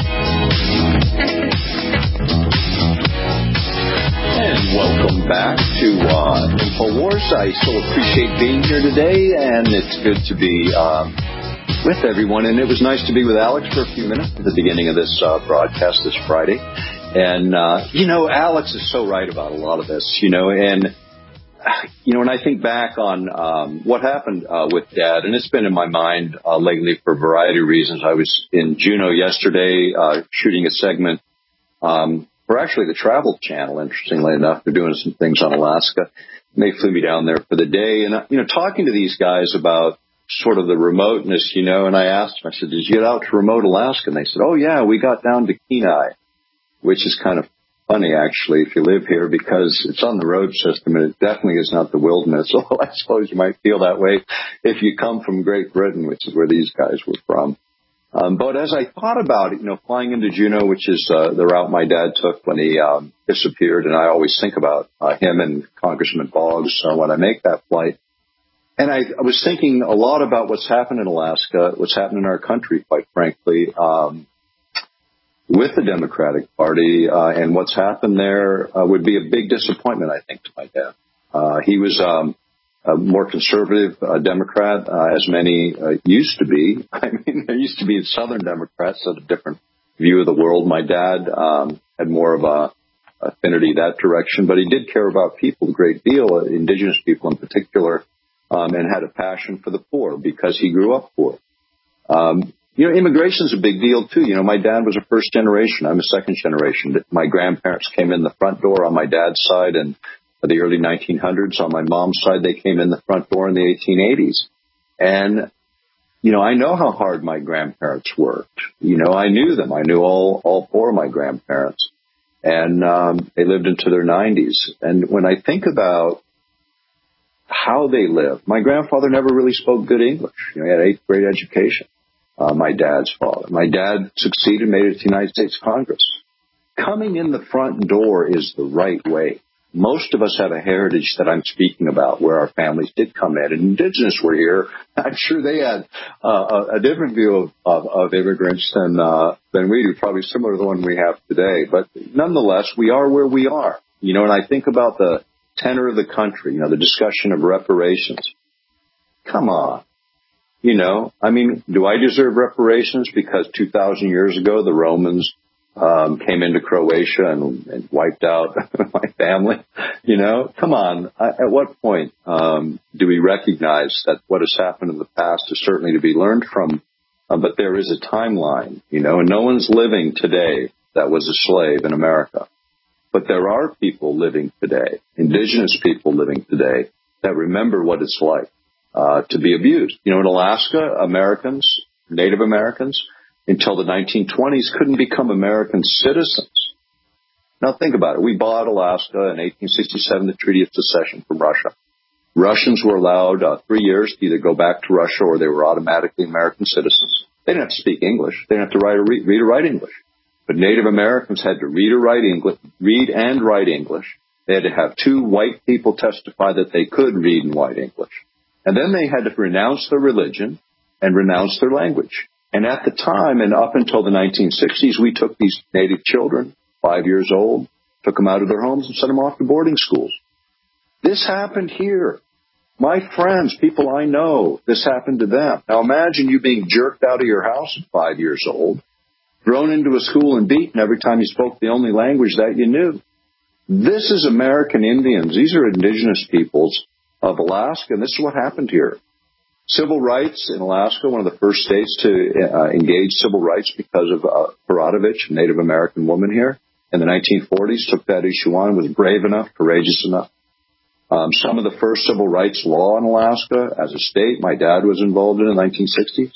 And welcome back to InfoWars. I so appreciate being here today, and it's good to be with everyone. And it was nice to be with Alex for a few minutes at the beginning of this broadcast this Friday. And, Alex is so right about a lot of this, and when I think back on what happened with Dad, and it's been in my mind lately for a variety of reasons. I was in Juneau yesterday shooting a segment for actually the Travel Channel, interestingly enough. They're doing some things on Alaska. And they flew me down there for the day. And, talking to these guys about sort of the remoteness, you know, and I asked them, I said, did you get out to remote Alaska? And they said, oh, yeah, we got down to Kenai, which is kind of funny, actually, if you live here, because it's on the road system, and it definitely is not the wilderness, although I suppose you might feel that way if you come from Great Britain, which is where these guys were from. But as I thought about it, you know, flying into Juneau, which is the route my dad took when he disappeared, and I always think about him and Congressman Boggs when I make that flight. And I was thinking a lot about what's happened in Alaska, what's happened in our country, quite frankly, with the Democratic Party, and what's happened there would be a big disappointment, I think, to my dad. He was a more conservative Democrat, as many used to be. I mean, there used to be Southern Democrats that had a different view of the world. My dad had more of a affinity that direction, but he did care about people a great deal, indigenous people in particular, and had a passion for the poor because he grew up poor. You know, immigration is a big deal, too. You know, my dad was a first generation. I'm a second generation. My grandparents came in the front door on my dad's side in the early 1900s. On my mom's side, they came in the front door in the 1880s. And, you know, I know how hard my grandparents worked. You know, I knew them. I knew all four of my grandparents. And they lived into their 90s. And when I think about how they lived, my grandfather never really spoke good English. You know, he had an 8th grade education. My dad's father. My dad succeeded, made it to the United States Congress. Coming in the front door is the right way. Most of us have a heritage that I'm speaking about where our families did come in. And indigenous were here. I'm sure they had a different view of immigrants than we do, probably similar to the one we have today. But nonetheless, we are where we are. You know, and I think about the tenor of the country, you know, the discussion of reparations. Come on. You know, I mean, do I deserve reparations because 2,000 years ago the Romans came into Croatia and wiped out my family? You know, come on. At what point do we recognize that what has happened in the past is certainly to be learned from, but there is a timeline, you know, and no one's living today that was a slave in America. But there are people living today, indigenous people living today, that remember what it's like to be abused. You know, in Alaska, Americans, Native Americans, until the 1920s couldn't become American citizens. Now think about it. We bought Alaska in 1867, the Treaty of Secession from Russia. Russians were allowed 3 years to either go back to Russia or they were automatically American citizens. They didn't have to speak English. They didn't have to read or write English. But Native Americans had to read and write English. They had to have 2 white people testify that they could read and write English. And then they had to renounce their religion and renounce their language. And at the time, and up until the 1960s, we took these Native children, 5 years old, took them out of their homes and sent them off to boarding schools. This happened here. My friends, people I know, this happened to them. Now imagine you being jerked out of your house at 5 years old, thrown into a school and beaten every time you spoke the only language that you knew. This is American Indians. These are indigenous peoples of Alaska, and this is what happened here. Civil rights in Alaska, one of the first states to engage civil rights because of Perodovich, a Native American woman here, in the 1940s, took that issue on, was brave enough, courageous enough. Some of the first civil rights law in Alaska as a state, my dad was involved in the 1960s.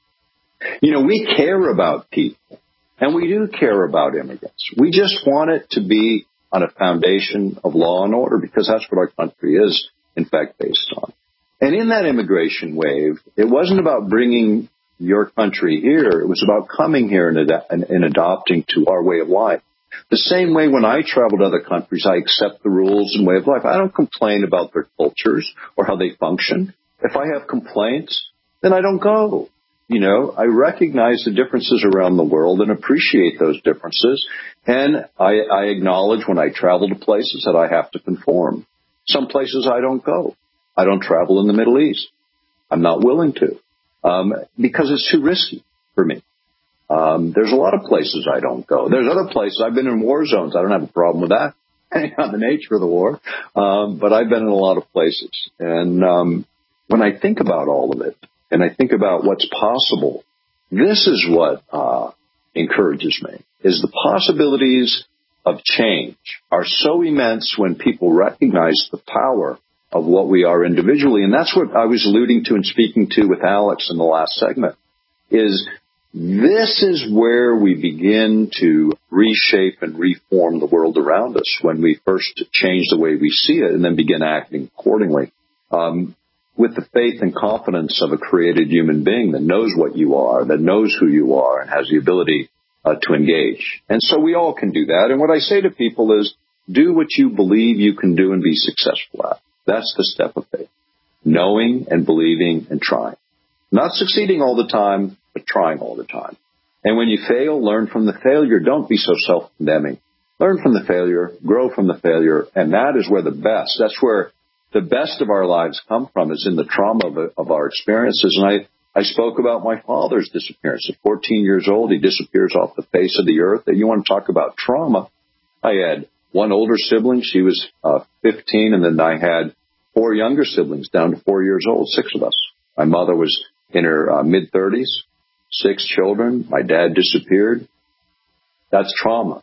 You know, we care about people, and we do care about immigrants. We just want it to be on a foundation of law and order because that's what our country is, in fact, based on. And in that immigration wave, it wasn't about bringing your country here. It was about coming here and adopting to our way of life. The same way when I travel to other countries, I accept the rules and way of life. I don't complain about their cultures or how they function. If I have complaints, then I don't go. You know, I recognize the differences around the world and appreciate those differences. And I acknowledge when I travel to places that I have to conform. Some places I don't go. I don't travel in the Middle East. I'm not willing to because it's too risky for me. There's a lot of places I don't go. There's other places. I've been in war zones. I don't have a problem with that, depending on the nature of the war. But I've been in a lot of places. And when I think about all of it, and I think about what's possible, this is what encourages me, is the possibilities of change are so immense when people recognize the power of what we are individually. And that's what I was alluding to and speaking to with Alex in the last segment, is this is where we begin to reshape and reform the world around us when we first change the way we see it and then begin acting accordingly. With the faith and confidence of a created human being that knows what you are, that knows who you are, and has the ability to engage. And so we all can do that. And what I say to people is, do what you believe you can do and be successful at. That's the step of faith. Knowing and believing and trying. Not succeeding all the time, but trying all the time. And when you fail, learn from the failure. Don't be so self-condemning. Learn from the failure, grow from the failure, and that is where that's where the best of our lives come from, is in the trauma of our experiences. And I spoke about my father's disappearance. At 14 years old, he disappears off the face of the earth. And you want to talk about trauma? I had one older sibling. She was 15, and then I had 4 younger siblings down to 4 years old, 6 of us. My mother was in her mid-30s, 6 children. My dad disappeared. That's trauma.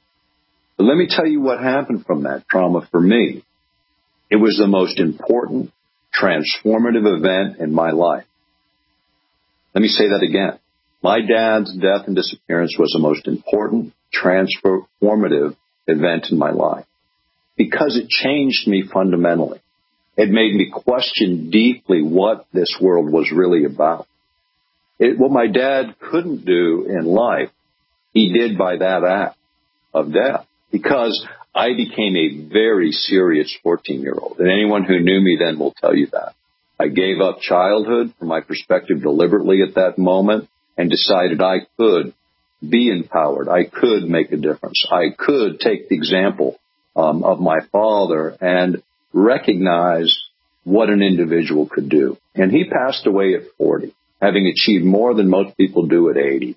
But let me tell you what happened from that trauma for me. It was the most important, transformative event in my life. Let me say that again. My dad's death and disappearance was the most important, transformative event in my life because it changed me fundamentally. It made me question deeply what this world was really about. What my dad couldn't do in life, he did by that act of death, because I became a very serious 14-year-old. And anyone who knew me then will tell you that. I gave up childhood, from my perspective, deliberately at that moment, and decided I could be empowered. I could make a difference. I could take the example of my father and recognize what an individual could do. And he passed away at 40, having achieved more than most people do at 80.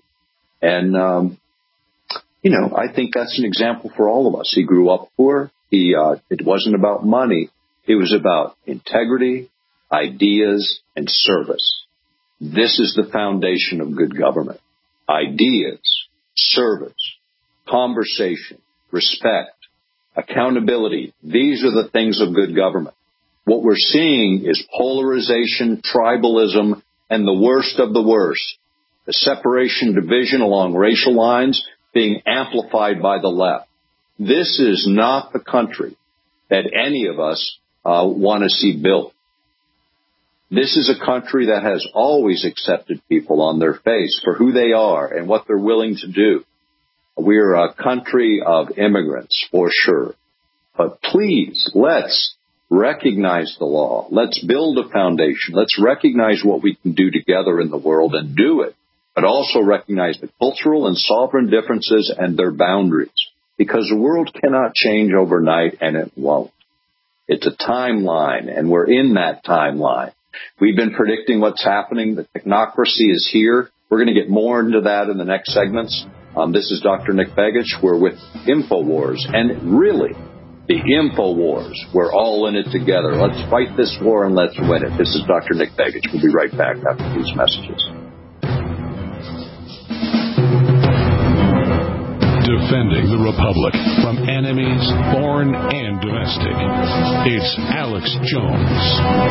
And, I think that's an example for all of us. He grew up poor. It wasn't about money. It was about integrity, ideas, and service. This is the foundation of good government. Ideas, service, conversation, respect, accountability. These are the things of good government. What we're seeing is polarization, tribalism, and the worst of the worst. The separation, division along racial lines being amplified by the left. This is not the country that any of us want to see built. This is a country that has always accepted people on their face for who they are and what they're willing to do. We're a country of immigrants, for sure. But please, let's recognize the law. Let's build a foundation. Let's recognize what we can do together in the world and do it. But also recognize the cultural and sovereign differences and their boundaries. Because the world cannot change overnight, and it won't. It's a timeline, and we're in that timeline. We've been predicting what's happening. The technocracy is here. We're going to get more into that in the next segments. This is Dr. Nick Begich. We're with InfoWars. And really, the InfoWars. We're all in it together. Let's fight this war and let's win it. This is Dr. Nick Begich. We'll be right back after these messages. Defending the Republic from enemies, foreign and domestic. It's Alex Jones.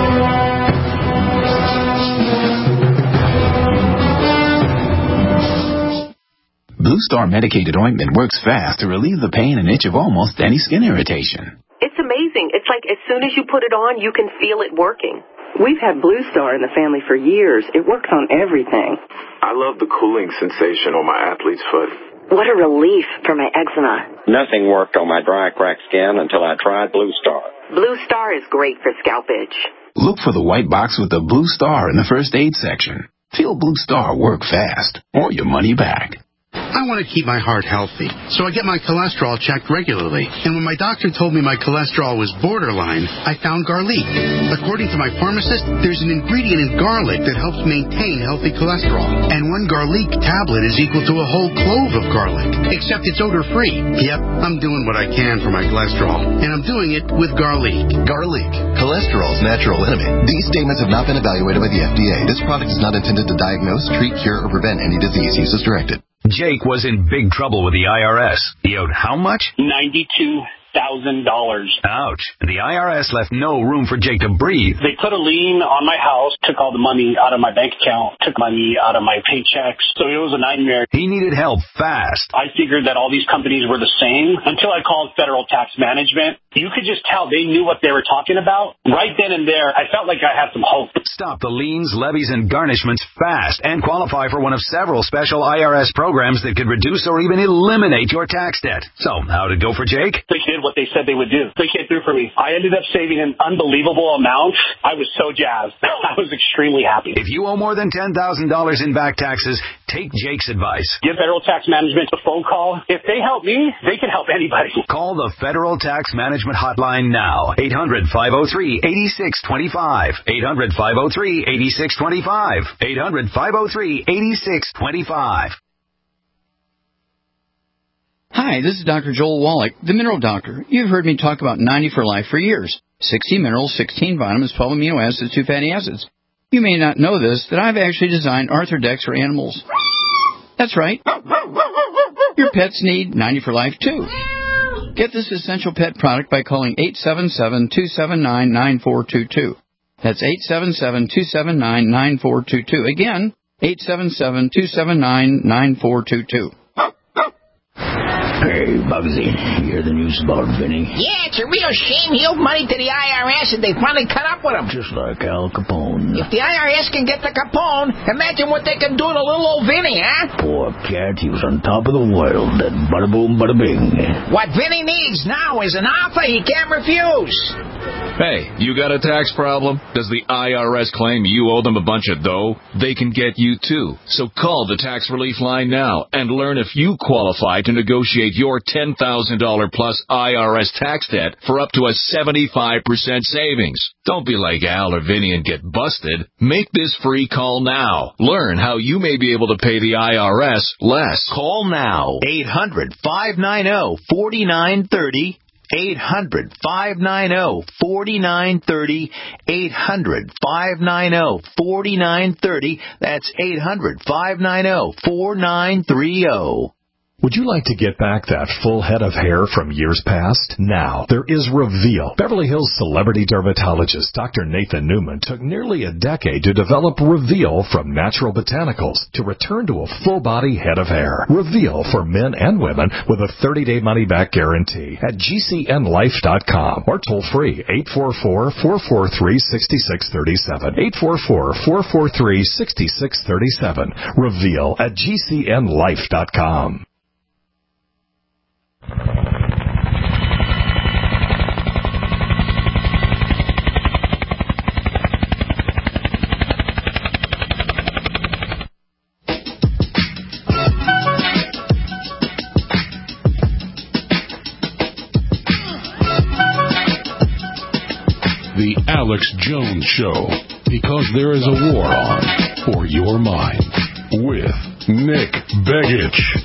Blue Star medicated ointment works fast to relieve the pain and itch of almost any skin irritation. It's amazing. It's like as soon as you put it on, you can feel it working. We've had Blue Star in the family for years. It works on everything. I love the cooling sensation on my athlete's foot. What a relief for my eczema. Nothing worked on my dry, cracked skin until I tried Blue Star. Blue Star is great for scalp itch. Look for the white box with the Blue Star in the first aid section. Feel Blue Star work fast, or your money back. I want to keep my heart healthy, so I get my cholesterol checked regularly. And when my doctor told me my cholesterol was borderline, I found garlic. According to my pharmacist, there's an ingredient in garlic that helps maintain healthy cholesterol. And one garlic tablet is equal to a whole clove of garlic, except it's odor-free. Yep, I'm doing what I can for my cholesterol, and I'm doing it with garlic. Garlic, cholesterol's natural enemy. These statements have not been evaluated by the FDA. This product is not intended to diagnose, treat, cure, or prevent any disease. Use as directed. Jake was in big trouble with the IRS. He owed how much? $92,000. Ouch. The IRS left no room for Jake to breathe. They put a lien on my house, took all the money out of my bank account, took money out of my paychecks. So it was a nightmare. He needed help fast. I figured that all these companies were the same until I called Federal Tax Management. You could just tell they knew what they were talking about. Right then and there, I felt like I had some hope. Stop the liens, levies, and garnishments fast and qualify for one of several special IRS programs that could reduce or even eliminate your tax debt. So, how'd it go for Jake? They did what they said they would do. They came through for me. I ended up saving an unbelievable amount. I was so jazzed. I was extremely happy. If you owe more than $10,000 in back taxes, take Jake's advice. Give Federal Tax Management a phone call. If they help me, they can help anybody. Call the Federal Tax Management Hotline now. 800-503-8625. 800-503-8625. 800-503-8625. Hi, this is Dr. Joel Wallach, the Mineral Doctor. You've heard me talk about 90 for Life for years. 60 minerals, 16 vitamins, 12 amino acids, 2 fatty acids. You may not know this, that I've actually designed Arthrodex for animals. That's right. Your pets need 90 for Life, too. Get this essential pet product by calling 877-279-9422. That's 877-279-9422. Again, 877-279-9422. Hey, Bugsy, you hear the news about Vinny? Yeah, it's a real shame he owed money to the IRS and they finally cut up with him. Just like Al Capone. If the IRS can get the Capone, imagine what they can do to little old Vinny, huh? Poor cat, he was on top of the world. That bada boom, bada bing. What Vinny needs now is an offer he can't refuse. Hey, you got a tax problem? Does the IRS claim you owe them a bunch of dough? They can get you too. So call the Tax Relief Line now and learn if you qualify to negotiate your $10,000 plus IRS tax debt for up to a 75% savings. Don't be like Al or Vinny and get busted. Make this free call now. Learn how you may be able to pay the IRS less. Call now. 800-590-4930. 800-590-4930. 800-590-4930. That's 800-590-4930. Would you like to get back that full head of hair from years past? Now, there is Reveal. Beverly Hills celebrity dermatologist Dr. Nathan Newman took nearly a decade to develop Reveal from natural botanicals to return to a full-body head of hair. Reveal for men and women with a 30-day money-back guarantee at GCNlife.com or toll-free 844-443-6637. 844-443-6637. Reveal at GCNlife.com. The Alex Jones Show, because there is a war on for your mind, with Nick Begich.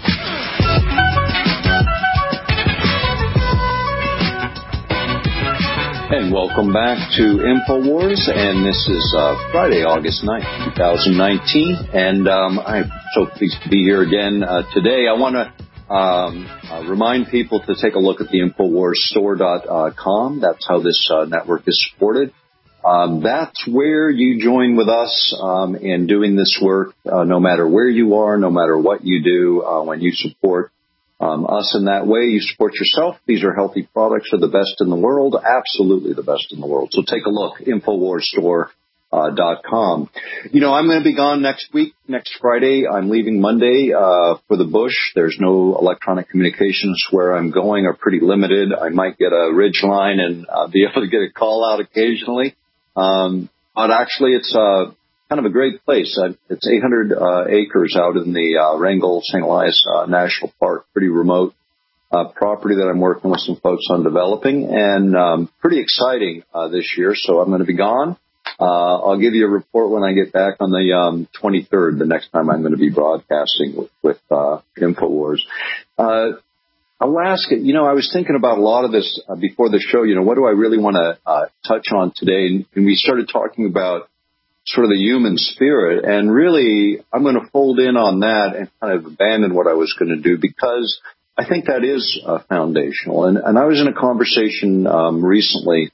And welcome back to InfoWars, and this is Friday, August 9th, 2019, and I'm so pleased to be here again today. I want to remind people to take a look at the InfoWarsStore.com. That's how this network is supported. That's where you join with us in doing this work, no matter where you are, no matter what you do. When you support us in that way, you support yourself. These are healthy products, are the best in the world, absolutely the best in the world. So take a look, InfoWarsStore.com. You know, I'm going to be gone next week, next Friday. I'm leaving Monday for the bush. There's no electronic communications where I'm going are pretty limited. I might get a ridge line and be able to get a call out occasionally. But actually, it's kind of a great place. It's 800 acres out in the Wrangell St. Elias National Park, pretty remote property that I'm working with some folks on developing, and pretty exciting this year. So I'm going to be gone. I'll give you a report when I get back on the 23rd, the next time I'm going to be broadcasting with InfoWars. I'll ask it, I was thinking about a lot of this before the show. What do I really want to touch on today? And we started talking about sort of the human spirit, and really I'm going to fold in on that and kind of abandon what I was going to do, because I think that is foundational. And I was in a conversation recently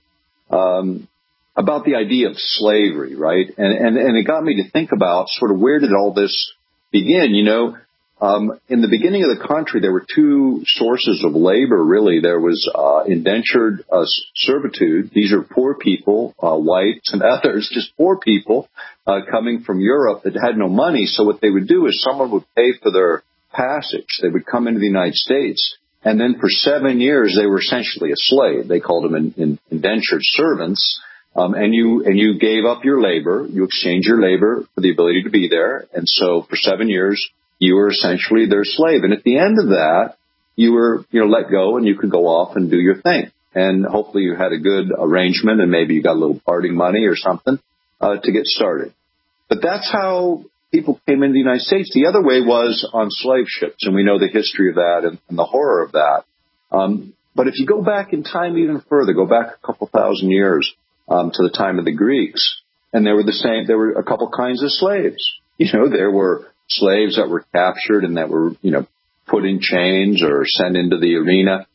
about the idea of slavery, right? And it got me to think about sort of where did all this begin? You know, in the beginning of the country, there were two sources of labor, really. There was indentured servitude. These are poor people, whites and others, just poor people coming from Europe that had no money. So what they would do is someone would pay for their passage. They would come into the United States, and then for 7 years, they were essentially a slave. They called them indentured servants. And you gave up your labor. You exchanged your labor for the ability to be there. And so for 7 years, you were essentially their slave. And at the end of that, you were, let go and you could go off and do your thing. And hopefully you had a good arrangement and maybe you got a little parting money or something, to get started. But that's how people came into the United States. The other way was on slave ships. And we know the history of that and the horror of that. But if you go back in time even further, go back a couple thousand years, to the time of the Greeks, and there were a couple kinds of slaves. There were slaves that were captured and that were, put in chains or sent into the arena.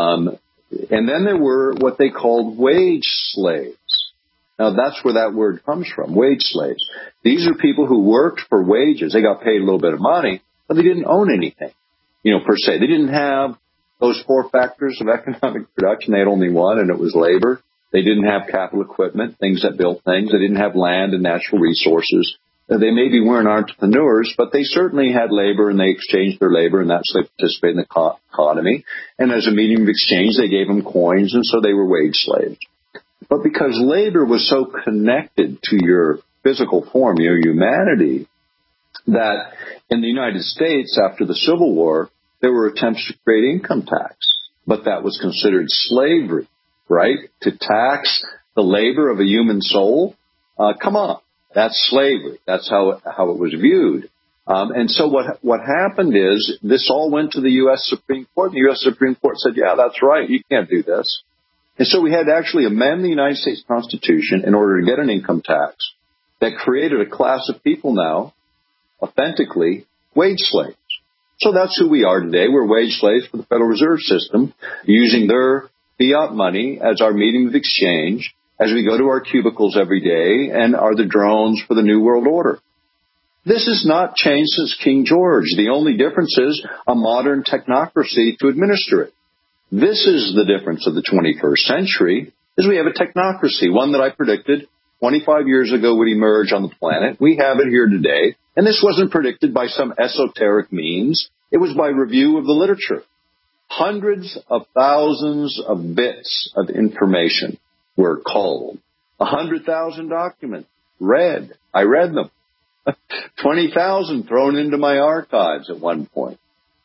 And then there were what they called wage slaves. Now that's where that word comes from, wage slaves. These are people who worked for wages. They got paid a little bit of money, but they didn't own anything, per se. They didn't have those four factors of economic production. They had only one, and it was labor. They didn't have capital equipment, things that built things. They didn't have land and natural resources. They maybe weren't entrepreneurs, but they certainly had labor, and they exchanged their labor, and that's how they participated in the economy. And as a medium of exchange, they gave them coins, and so they were wage slaves. But because labor was so connected to your physical form, your humanity, that in the United States, after the Civil War, there were attempts to create income tax, but that was considered slavery. Right? To tax the labor of a human soul? Come on. That's slavery. That's how it was viewed. And so what happened is this all went to the U.S. Supreme Court. The U.S. Supreme Court said, yeah, that's right. You can't do this. And so we had to actually amend the United States Constitution in order to get an income tax that created a class of people now, authentically, wage slaves. So that's who we are today. We're wage slaves for the Federal Reserve System, using their fiat money as our medium of exchange as we go to our cubicles every day and are the drones for the New World Order. This has not changed since King George. The only difference is a modern technocracy to administer it. This is the difference of the 21st century, is we have a technocracy, one that I predicted 25 years ago would emerge on the planet. We have it here today. And this wasn't predicted by some esoteric means. It was by review of the literature. Hundreds of thousands of bits of information were culled. 100,000 documents read. I read them. 20,000 thrown into my archives at one point.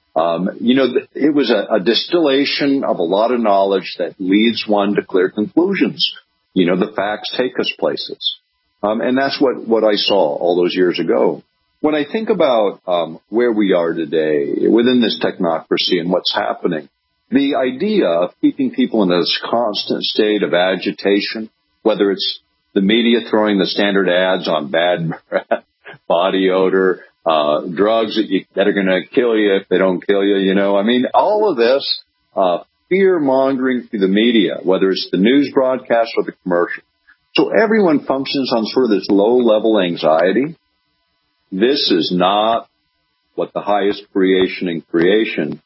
It was a distillation of a lot of knowledge that leads one to clear conclusions. The facts take us places. And that's what I saw all those years ago. When I think about where we are today within this technocracy and what's happening, the idea of keeping people in this constant state of agitation, whether it's the media throwing the standard ads on bad breath, body odor, drugs that are going to kill you if they don't kill you, all of this fear-mongering through the media, whether it's the news broadcast or the commercial. So everyone functions on sort of this low-level anxiety. This is not what the highest creation in creation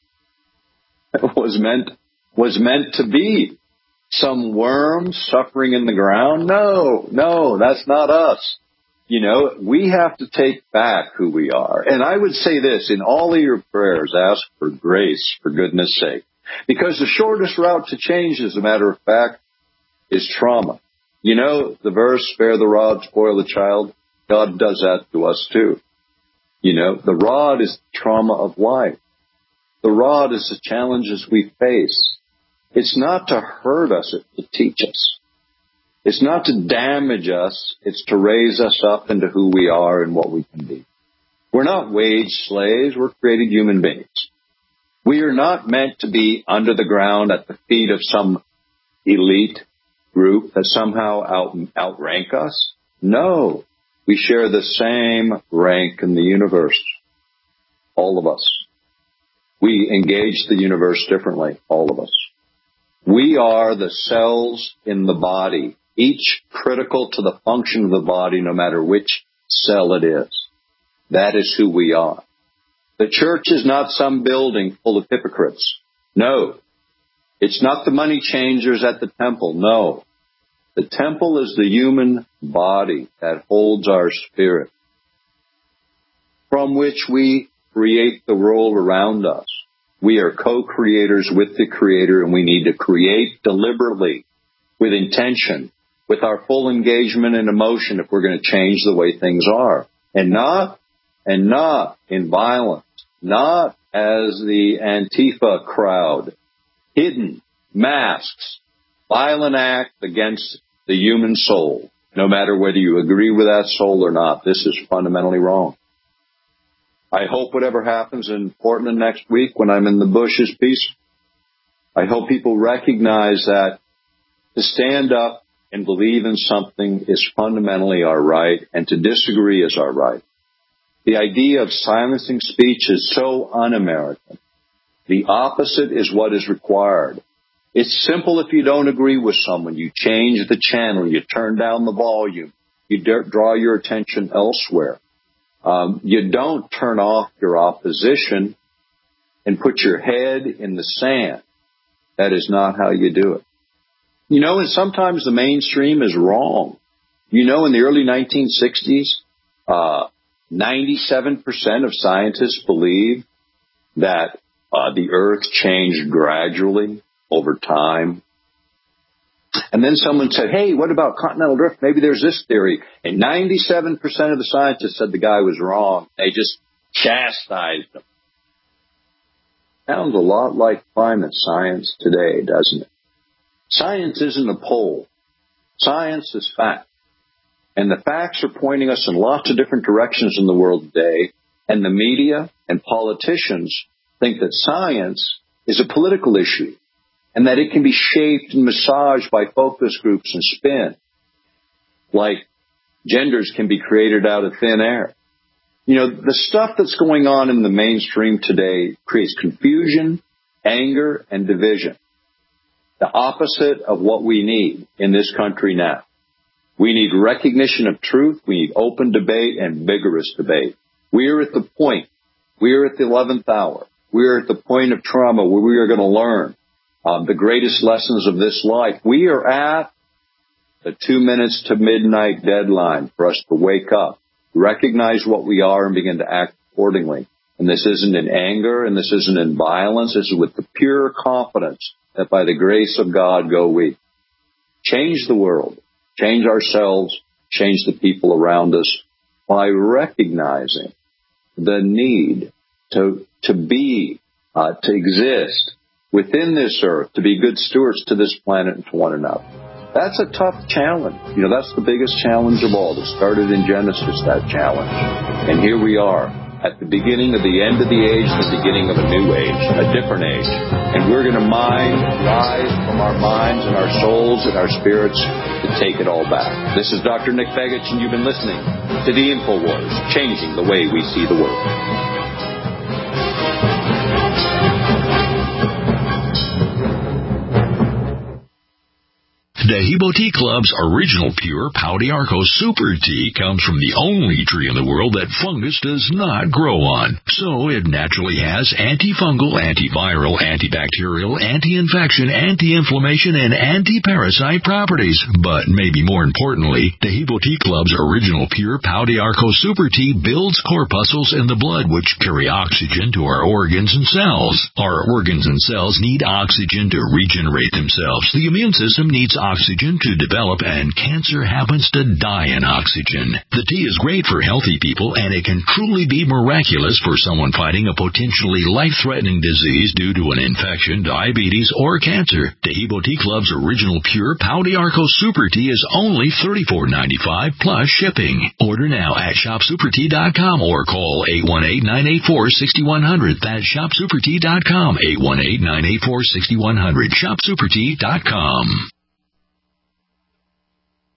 was meant to be. Some worm suffering in the ground? No, that's not us. We have to take back who we are. And I would say this, in all of your prayers, ask for grace, for goodness sake. Because the shortest route to change, as a matter of fact, is trauma. The verse, spare the rod, spoil the child. God does that to us too. The rod is the trauma of life. The rod is the challenges we face. It's not to hurt us, it's to teach us. It's not to damage us, it's to raise us up into who we are and what we can be. We're not wage slaves, we're created human beings. We are not meant to be under the ground at the feet of some elite group that somehow outrank us. No. We share the same rank in the universe. All of us. We engage the universe differently, all of us. We are the cells in the body, each critical to the function of the body, no matter which cell it is. That is who we are. The church is not some building full of hypocrites. No. It's not the money changers at the temple. No. The temple is the human body that holds our spirit, from which we create the world around us. We are co-creators with the Creator, and we need to create deliberately, with intention, with our full engagement and emotion if we're going to change the way things are. And not in violence, not as the Antifa crowd, hidden, masks, violent act against the human soul. No matter whether you agree with that soul or not, this is fundamentally wrong. I hope whatever happens in Portland next week when I'm in the bush is peaceful. I hope people recognize that to stand up and believe in something is fundamentally our right, and to disagree is our right. The idea of silencing speech is so un-American. The opposite is what is required. It's simple if you don't agree with someone. You change the channel. You turn down the volume. You draw your attention elsewhere. You don't turn off your opposition and put your head in the sand. That is not how you do it. You know, and sometimes the mainstream is wrong. You know, in the early 1960s, 97% of scientists believed that the Earth changed gradually over time. And then someone said, hey, what about continental drift? Maybe there's this theory. And 97% of the scientists said the guy was wrong. They just chastised him. Sounds a lot like climate science today, doesn't it? Science isn't a poll. Science is fact. And the facts are pointing us in lots of different directions in the world today. And the media and politicians think that science is a political issue, and that it can be shaped and massaged by focus groups and spin, like genders can be created out of thin air. You know, the stuff that's going on in the mainstream today creates confusion, anger, and division. The opposite of what we need in this country now. We need recognition of truth. We need open debate and vigorous debate. We are at the point. We are at the 11th hour. We are at the point of trauma where we are going to learn the greatest lessons of this life. We are at the 2 minutes to midnight deadline for us to wake up, recognize what we are, and begin to act accordingly. And this isn't in anger, and this isn't in violence. This is with the pure confidence that by the grace of God go we. Change the world, change ourselves, change the people around us by recognizing the need to exist within this earth, to be good stewards to this planet and to one another. That's a tough challenge. You know, that's the biggest challenge of all. That started in Genesis, that challenge. And here we are at the beginning of the end of the age, the beginning of a new age, a different age. And we're going to rise from our minds and our souls and our spirits to take it all back. This is Dr. Nick Begich, and you've been listening to the InfoWars, changing the way we see the world. Dehibo Tea Club's original pure Pau d'Arco Super Tea comes from the only tree in the world that fungus does not grow on. So it naturally has antifungal, antiviral, antibacterial, anti-infection, anti-inflammation, and anti-parasite properties. But maybe more importantly, Dehibo Tea Club's original pure Pau d'Arco Super Tea builds corpuscles in the blood which carry oxygen to our organs and cells. Our organs and cells need oxygen to regenerate themselves. The immune system needs oxygen to develop, and cancer happens to die in oxygen. The tea is great for healthy people, and it can truly be miraculous for someone fighting a potentially life-threatening disease due to an infection, diabetes, or cancer. Dehibo Tea Club's original pure Pau d'Arco Super Tea is only $34.95 plus shipping. Order now at shopsupertea.com or call 818-984-6100. That's shopsupertea.com, 818-984-6100, shopsupertea.com.